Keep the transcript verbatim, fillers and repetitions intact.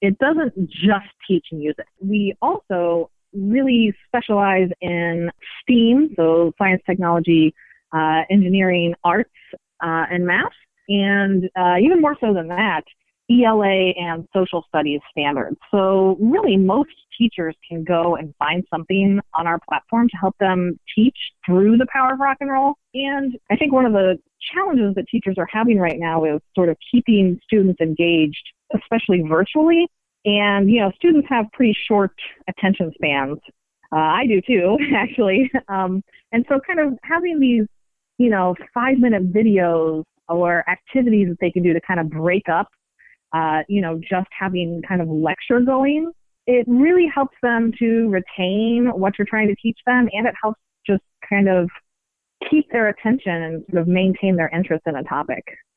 it doesn't just teach music. We also really specialize in STEAM, so science, technology, uh, engineering, arts, uh, and math. And uh, even more so than that, E L A and social studies standards. So really most teachers can go and find something on our platform to help them teach through the power of rock and roll. And I think one of the challenges that teachers are having right now is sort of keeping students engaged, especially virtually. And, you know, students have pretty short attention spans. Uh, I do too, actually. Um, and so kind of having these, you know, five-minute videos or activities that they can do to kind of break up Uh, you know, just having kind of lecture going, it really helps them to retain what you're trying to teach them, and it helps just kind of keep their attention and sort of maintain their interest in a topic.